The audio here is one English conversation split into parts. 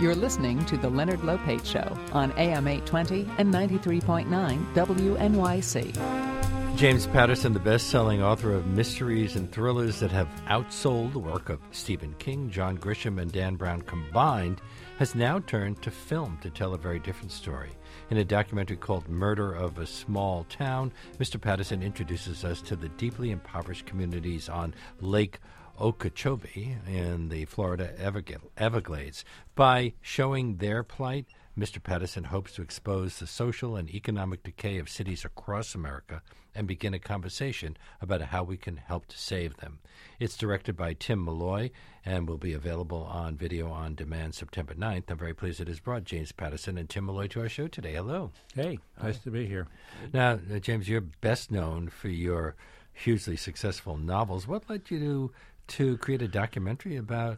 You're listening to The Leonard Lopate Show on AM 820 and 93.9 WNYC. James Patterson, the best-selling author of mysteries and thrillers that have outsold the work of Stephen King, John Grisham, and Dan Brown combined, has now turned to film to tell a very different story. In a documentary called Murder of a Small Town, Mr. Patterson introduces us to the deeply impoverished communities on Lake Okeechobee in the Florida Everglades. By showing their plight, Mr. Patterson hopes to expose the social and economic decay of cities across America and begin a conversation about how we can help to save them. It's directed by Tim Malloy and will be available on video on demand September 9th. I'm very pleased it has brought James Patterson and Tim Malloy to our show today. Hello. Hey, nice to be here. Now, James, you're best known for your hugely successful novels. What led you to create a documentary about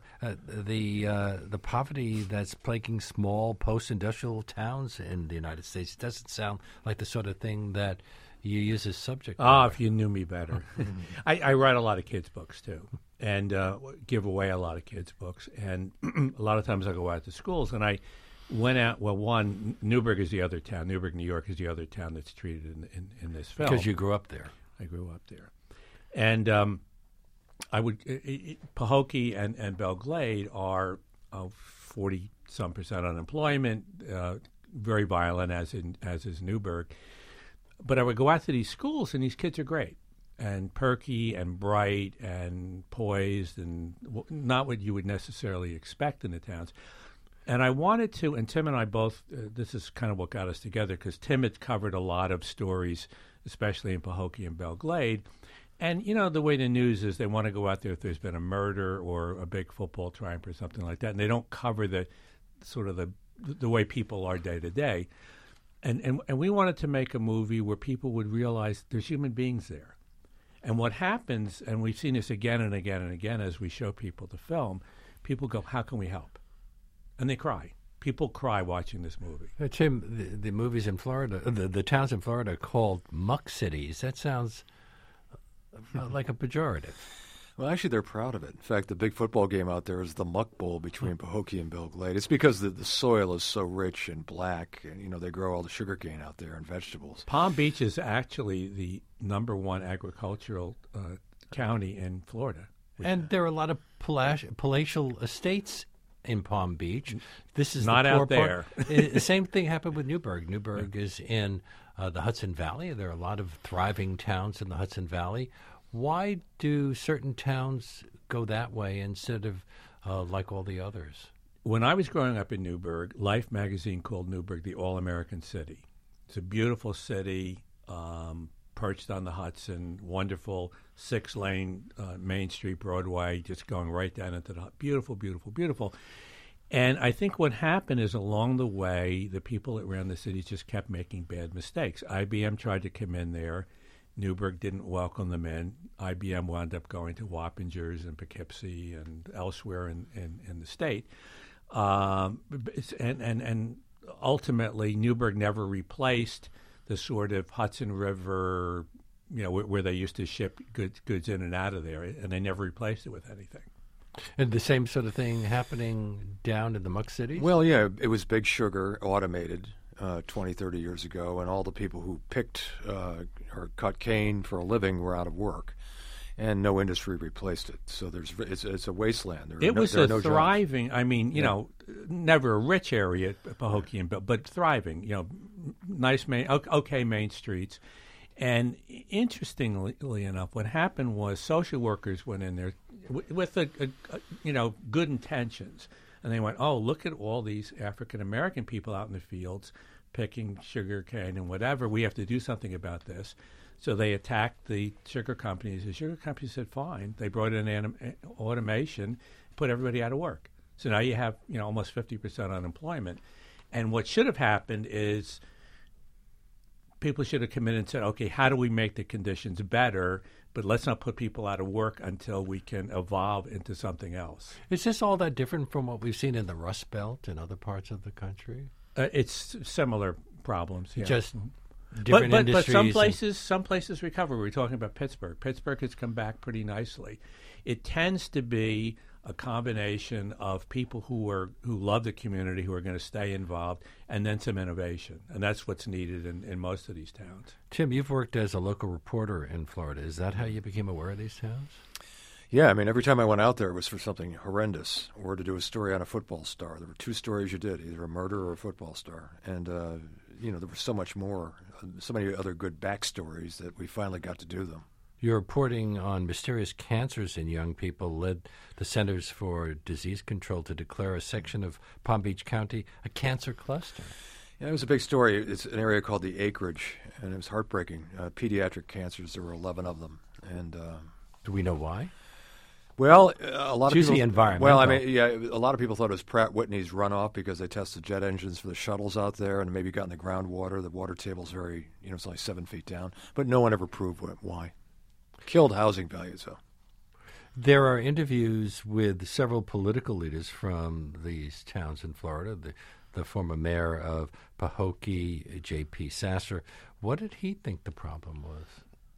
the poverty that's plaguing small post-industrial towns in the United States? It doesn't sound like the sort of thing that you use as subject matter. If you knew me better. I write a lot of kids' books, too, and give away a lot of kids' books. And a lot of times I go out to schools, and I went out, Newburgh is the other town. Newburgh, New York is the other town that's treated in this film. Because you grew up there. I grew up there. And I would Pahokee and Belle Glade are 40-some% unemployment, very violent as is Newburgh. But I would go out to these schools, and these kids are great and perky and bright and poised and not what you would necessarily expect in the towns. And I wanted to, and Tim and I both, this is kind of what got us together, because Tim had covered a lot of stories, especially in Pahokee and Belle Glade. And, you know, the way the news is, they want to go out there if there's been a murder or a big football triumph or something like that, and they don't cover the sort of the way people are day to day. And we wanted to make a movie where people would realize there's human beings there. And what happens, and we've seen this again and again and again as we show people the film, people go, how can we help? And they cry. People cry watching this movie. Tim, the movies in Florida, the towns in Florida are called muck cities. That sounds like a pejorative. Well, actually, they're proud of it. In fact, the big football game out there is the Muck Bowl between Pahokee and Belle Glade. It's because the soil is so rich and black, and, you know, they grow all the sugarcane out there and vegetables. Palm Beach is actually the #1 agricultural county in Florida. And there are a lot of palatial estates in Palm Beach. This is not the out there. The same thing happened with Newburgh. Newburgh is in the Hudson Valley. There are a lot of thriving towns in the Hudson Valley. Why do certain towns go that way instead of like all the others? When I was growing up in Newburgh, Life magazine called Newburgh the All-American City. It's a beautiful city, perched on the Hudson, wonderful 6-lane Main Street, Broadway, just going right down into the beautiful, beautiful, beautiful. And I think what happened is, along the way, the people around the city just kept making bad mistakes. IBM tried to come in there. Newburgh didn't welcome them in. IBM wound up going to Wappingers and Poughkeepsie and elsewhere in the state. And ultimately, Newburgh never replaced the sort of Hudson River, you know, where they used to ship goods in and out of there, and they never replaced it with anything. And the same sort of thing happening down in the muck cities? Well, yeah, it was Big Sugar, automated 20, 30 years ago, and all the people who picked or cut cane for a living were out of work, and no industry replaced it. So it's a wasteland. It was a thriving, I mean, you know, never a rich area, Pahokee, but thriving, you know, nice, okay main streets. And interestingly enough, what happened was social workers went in there with you know, good intentions, and they went, oh, look at all these African American people out in the fields picking sugar cane and whatever. We have to do something about this. So they attacked the sugar companies. The sugar companies said, fine. They brought in automation, put everybody out of work. So now you have, you know, almost 50% unemployment. And what should have happened is people should have come in and said, okay, how do we make the conditions better? But let's not put people out of work until we can evolve into something else. Is this all that different from what we've seen in the Rust Belt and other parts of the country? It's similar problems. Yeah. Just different industries. But some places recover. We're talking about Pittsburgh. Pittsburgh has come back pretty nicely. It tends to be a combination of people who love the community, who are going to stay involved, and then some innovation. And that's what's needed in most of these towns. Tim, you've worked as a local reporter in Florida. Is that how you became aware of these towns? Yeah, I mean, every time I went out there, it was for something horrendous or to do a story on a football star. There were two stories you did, either a murder or a football star. And, there was so much more, so many other good backstories that we finally got to do them. Your reporting on mysterious cancers in young people led the Centers for Disease Control to declare a section of Palm Beach County a cancer cluster. Yeah, it was a big story. It's an area called the Acreage, and it was heartbreaking. Pediatric cancers, there were 11 of them. And do we know why? Well, a lot of usually people. Environmental. Well, I mean, yeah, a lot of people thought it was Pratt Whitney's runoff because they tested jet engines for the shuttles out there, and maybe got in the groundwater. The water table's very, it's only 7 feet down, but no one ever proved why. Killed housing values, though. There are interviews with several political leaders from these towns in Florida. The former mayor of Pahokee, J.P. Sasser. What did he think the problem was?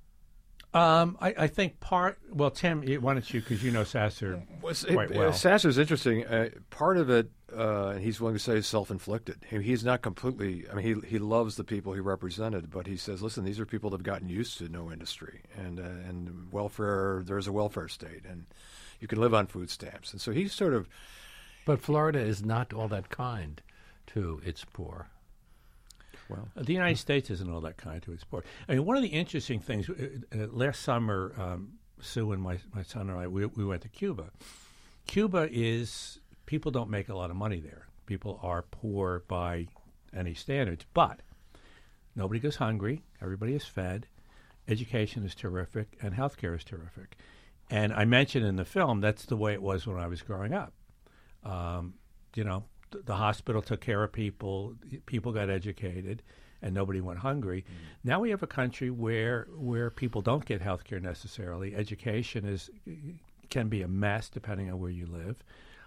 I think Tim, why don't you, because you know Sasser quite well. Sasser's interesting. Part of it, and he's willing to say, is self-inflicted. He's not completely, he loves the people he represented, but he says, listen, these are people that have gotten used to no industry, and welfare, there's a welfare state, and you can live on food stamps. And so he's sort of... But Florida is not all that kind to its poor. Well, the United States isn't all that kind to its poor. I mean, one of the interesting things, last summer, Sue and my son and I, we went to Cuba. Cuba is, people don't make a lot of money there. People are poor by any standards, but nobody goes hungry. Everybody is fed. Education is terrific, and healthcare is terrific. And I mentioned in the film, that's the way it was when I was growing up. The hospital took care of people got educated, and nobody went hungry. Now we have a country where people don't get health care necessarily. Education can be a mess depending on where you live,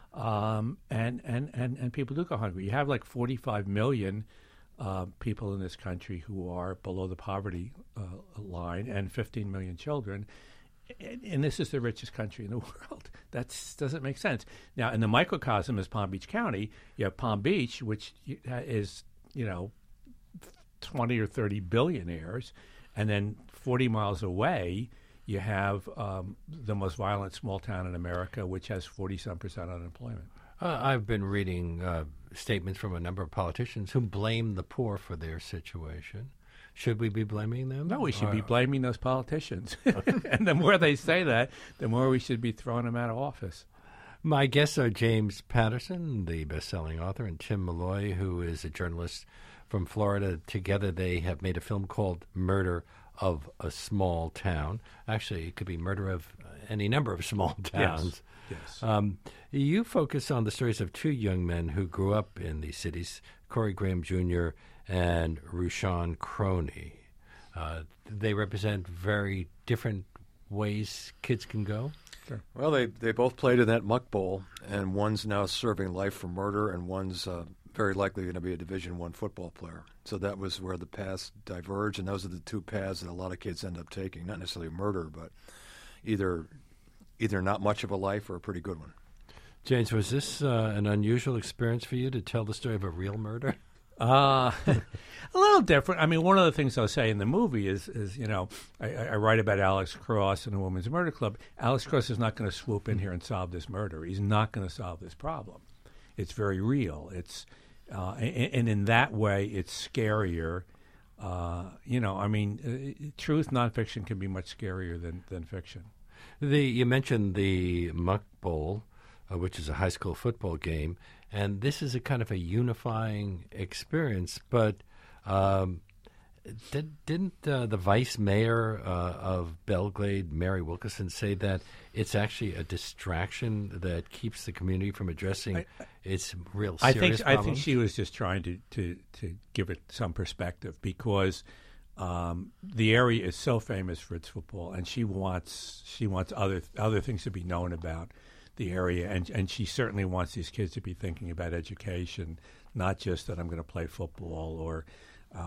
and people do go hungry. You have like 45 million people in this country who are below the poverty line, and 15 million children. And this is the richest country in the world. That doesn't make sense. Now, in the microcosm is Palm Beach County. You have Palm Beach, which is, 20 or 30 billionaires. And then 40 miles away, you have the most violent small town in America, which has 40-some% unemployment. I've been reading statements from a number of politicians who blame the poor for their situation. Should we be blaming them? No, we should be blaming those politicians. And the more they say that, the more we should be throwing them out of office. My guests are James Patterson, the best-selling author, and Tim Malloy, who is a journalist from Florida. Together they have made a film called Murder of a Small Town. Actually, it could be Murder of any number of small towns. Yes. You focus on the stories of two young men who grew up in these cities, Corey Graham Jr. and Rushion Croney. They represent very different ways kids can go. Sure. Well, they both played in that Muck Bowl, and one's now serving life for murder, and one's very likely going to be a Division I football player. So that was where the paths diverged, and those are the two paths that a lot of kids end up taking. Not necessarily murder, but either not much of a life or a pretty good one. James, was this an unusual experience for you to tell the story of a real murder? A little different. I mean, one of the things I'll say in the movie is I write about Alex Cross and the Women's Murder Club. Alex Cross is not going to swoop in here and solve this murder. He's not going to solve this problem. It's very real. It's and in that way, it's scarier. Truth nonfiction can be much scarier than fiction. You mentioned the Muck Bowl, which is a high school football game. And this is a kind of a unifying experience, but didn't the vice mayor of Belglade, Mary Wilkerson, say that it's actually a distraction that keeps the community from addressing its real serious problems? I think she was just trying to give it some perspective because the area is so famous for its football, and she wants other things to be known about the area, and she certainly wants these kids to be thinking about education, not just that I'm going to play football or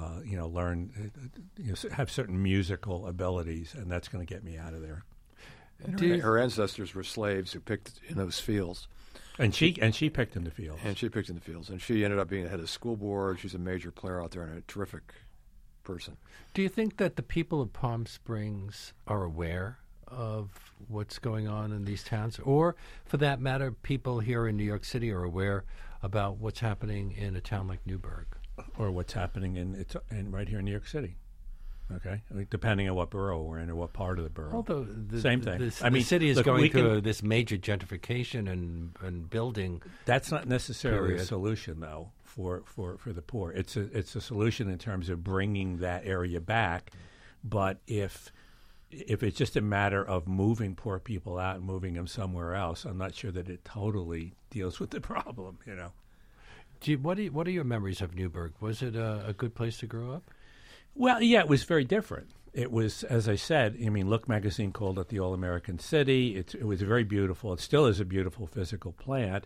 learn, have certain musical abilities, and that's going to get me out of there. And Do you- her ancestors were slaves who picked in those fields. And she picked in the field. And she picked in the fields. And she ended up being the head of the school board. She's a major player out there and a terrific person. Do you think that the people of Palm Springs are aware of what's going on in these towns? Or, for that matter, people here in New York City are aware about what's happening in a town like Newburgh? Or what's happening in right here in New York City. Okay, I mean, depending on what borough we're in or what part of the borough. Although Same thing. The city is look, going we through can- this major gentrification and building. That's not necessarily Period. a solution, though, for the poor. It's a solution in terms of bringing that area back. But if it's just a matter of moving poor people out and moving them somewhere else, I'm not sure that it totally deals with the problem. You know. What are your memories of Newburgh? Was it a good place to grow up? Well, yeah, it was very different. It was, as I said, I mean, Look magazine called it the All-American City. It was very beautiful. It still is a beautiful physical plant.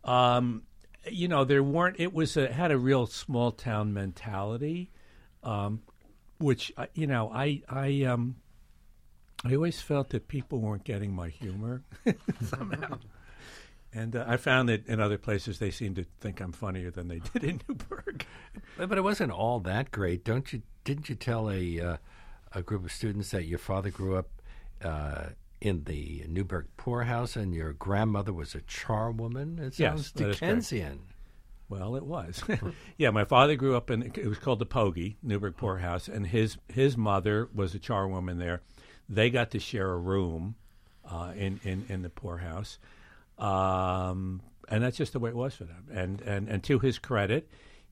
You know, it had a real small town mentality, which, you know, I always felt that people weren't getting my humor somehow. And I found that in other places they seem to think I'm funnier than they did in Newburgh. But it wasn't all that great. Didn't you tell a group of students that your father grew up in the Newburgh poorhouse and your grandmother was a charwoman? It sounds that is correct. Dickensian. Well, it was. Yeah, my father grew up it was called the Pogie, Newburgh Poorhouse, and his mother was a charwoman there. They got to share a room in the poorhouse. And that's just the way it was for them. And to his credit,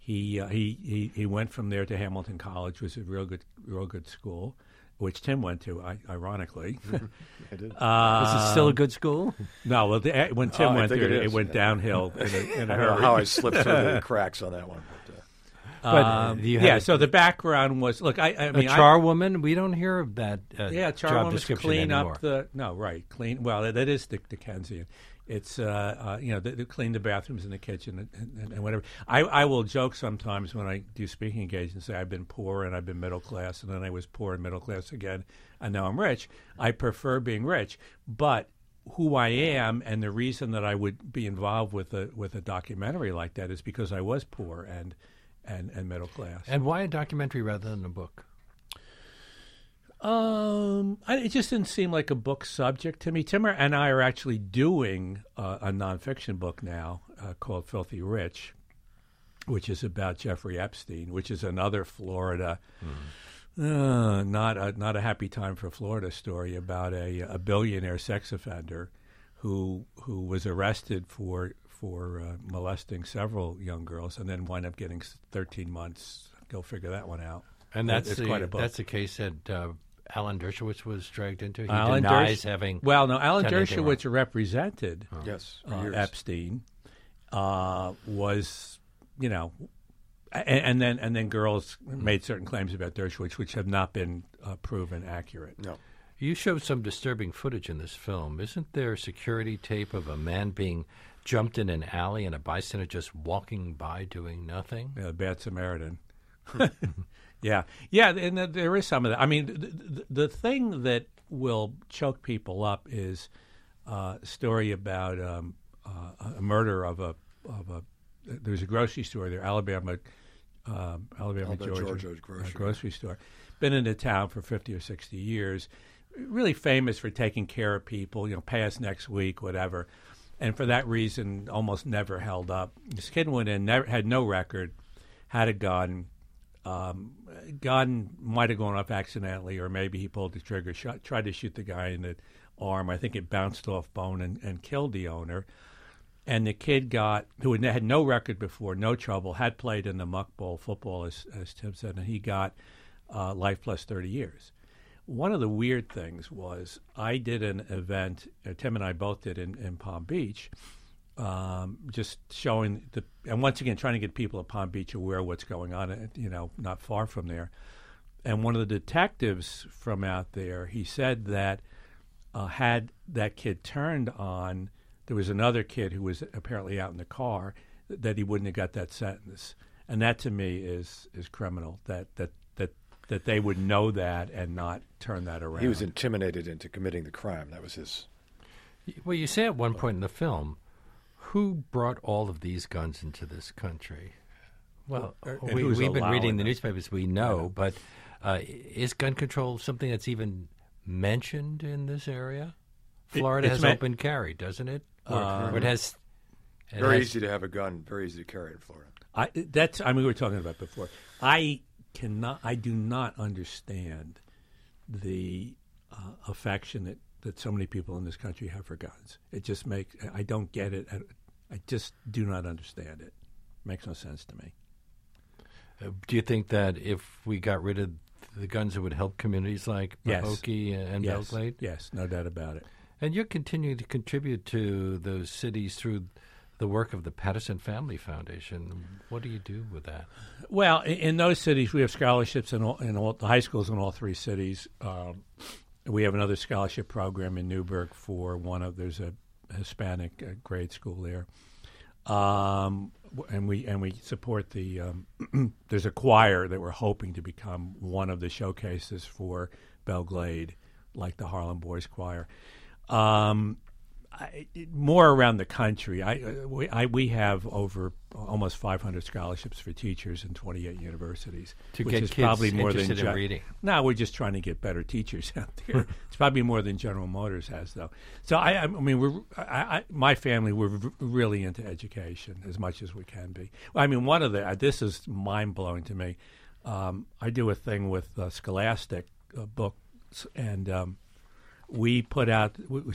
he went from there to Hamilton College, which was a real good school, which Tim went to, ironically. I did. Is it still a good school? No, well, when Tim I went think there, it it is, went yeah. downhill in a I don't know hurry. how I slipped through the cracks on that one. You had So the background was look. I mean, a charwoman. We don't hear of that. Job charwomen description clean anymore. up clean. Well, that is Dickensian. It's you know, they clean the bathrooms and the kitchen and whatever. I will joke sometimes when I do speaking engagements, say I've been poor and I've been middle class and then I was poor and middle class again and now I'm rich. I prefer being rich, but who I am and the reason that I would be involved with a documentary like that is because I was poor and middle class. And why a documentary rather than a book? It just didn't seem like a book subject to me. Tim and I are actually doing a nonfiction book now called Filthy Rich, which is about Jeffrey Epstein, which is another Florida, not a happy time for Florida story about a billionaire sex offender who was arrested for molesting several young girls and then wound up getting 13 months. Go figure that one out. And that's quite a book. that's the case that Alan Dershowitz was dragged into. He Alan denies having. Well, no, Alan done anything Dershowitz represented Yes, for years. Epstein. Was, you know, and then girls made certain claims about Dershowitz which have not been proven accurate. No. You showed some disturbing footage in this film. Isn't there security tape of a man being jumped in an alley and a bystander just walking by doing nothing? Yeah, Bad Samaritan. Yeah, and there is some of that. I mean, the thing that will choke people up is a story about a murder of a. There's a grocery store there, Alabama Georgia grocery store. Been in the town for 50 or 60 years. Really famous for taking care of people. You know, pay us next week, whatever. And for that reason, almost never held up. This kid went in, had no record, had a gun. Gun might have gone off accidentally, or maybe he pulled the trigger, tried to shoot the guy in the arm. I think it bounced off bone and killed the owner. And the kid who had no record before, no trouble, had played in the Muck Bowl football, as Tim said, and he got life plus 30 years. One of the weird things was I did an event, Tim and I both did in Palm Beach, just showing and once again trying to get people at Palm Beach aware of what's going on, you know, not far from there. And one of the detectives from out there, he said that had that kid turned on, there was another kid who was apparently out in the car, that he wouldn't have got that sentence. And that to me is criminal. That that they would know that and not turn that around. He was intimidated into committing the crime. That was his. Well, you say at one point in the film, who brought all of these guns into this country? Well, we've been reading the newspapers, we know, but is gun control something that's even mentioned in this area? Florida has open carry, doesn't it? Or it has... Very easy to have a gun, very easy to carry in Florida. We were talking about before. I do not understand the affection that so many people in this country have for guns. It just makes, I don't get it. I just do not understand it. Makes no sense to me. Do you think that if we got rid of the guns, it would help communities like Pahokee and Yes. Belglade? Yes, no doubt about it. And you're continuing to contribute to those cities through the work of the Patterson Family Foundation. What do you do with that? Well, in those cities, we have scholarships in all the high schools in all three cities. We have another scholarship program in Newburgh for there's a Hispanic grade school there. And we support the there's a choir that we're hoping to become one of the showcases for Belglade, like the Harlem Boys Choir. More around the country, we have over almost 500 scholarships for teachers in 28 universities, to which get is kids probably more interested than in reading. No, we're just trying to get better teachers out there. It's probably more than General Motors has, though. So my family, we're really into education as much as we can be. I mean, this is mind blowing to me. I do a thing with Scholastic books, and we put out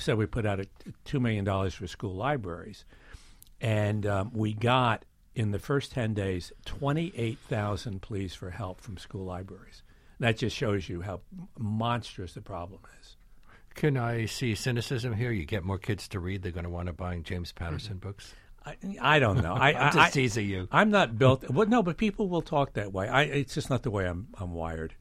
$2 million for school libraries, and we got in the first 10 days 28,000 pleas for help from school libraries. That just shows you how monstrous the problem is. Can I see cynicism here? You get more kids to read, they're going to want to buy James Patterson books. I don't know. I'm just teasing you. I'm not built. Well, no, but people will talk that way. It's just not the way I'm wired.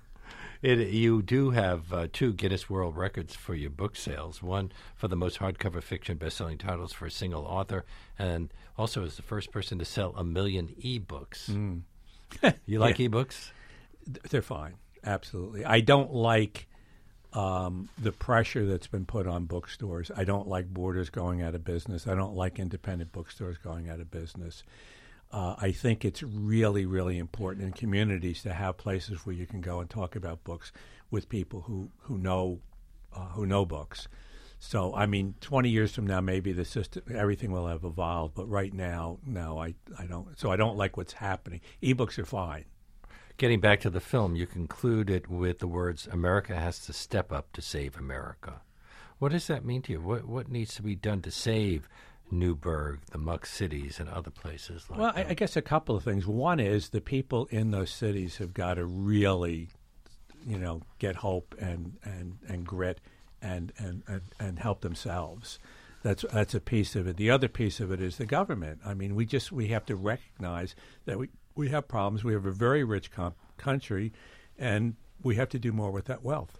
You do have 2 Guinness World Records for your book sales, one for the most hardcover fiction best-selling titles for a single author, and also as the first person to sell 1 million e-books. You like e-books? They're fine, absolutely. I don't like the pressure that's been put on bookstores. I don't like Borders going out of business. I don't like independent bookstores going out of business. I think it's really, really important in communities to have places where you can go and talk about books with people who know books. So, 20 years from now, maybe the system, everything will have evolved. But right now, no, I don't. So I don't like what's happening. E-books are fine. Getting back to the film, you conclude it with the words, "America has to step up to save America." What does that mean to you? What needs to be done to save Newburgh, the Muck cities, and other places like that? Well, I guess a couple of things. One is the people in those cities have got to really, get hope and grit and help themselves. That's a piece of it. The other piece of it is the government. We have to recognize that we have problems. We have a very rich country, and we have to do more with that wealth.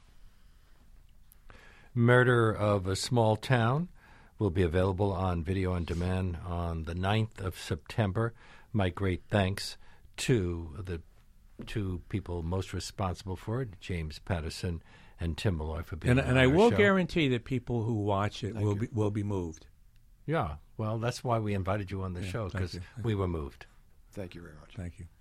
Murder of a Small Town will be available on video on demand on the 9th of September. My great thanks to the 2 people most responsible for it, James Patterson and Tim Malloy, for being on And I our will show. guarantee that people who watch it will be moved. Yeah, well, that's why we invited you on the show, because we were moved. Thank you very much. Thank you.